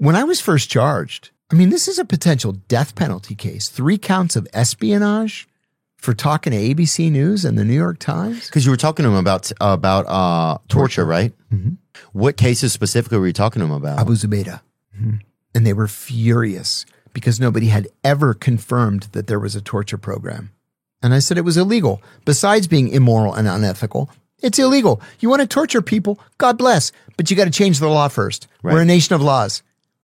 When I was first charged, I mean, this is a potential death penalty case. 3 counts of espionage for talking to ABC News and the New York Times. Because you were talking to him about torture, right? Mm-hmm. What cases specifically were you talking to him about? Abu Zubaydah. Mm-hmm. And they were furious because nobody had ever confirmed that there was a torture program. And I said it was illegal. Besides being immoral and unethical, it's illegal. You want to torture people? God bless. But you got to change the law first. Right. We're a nation of laws.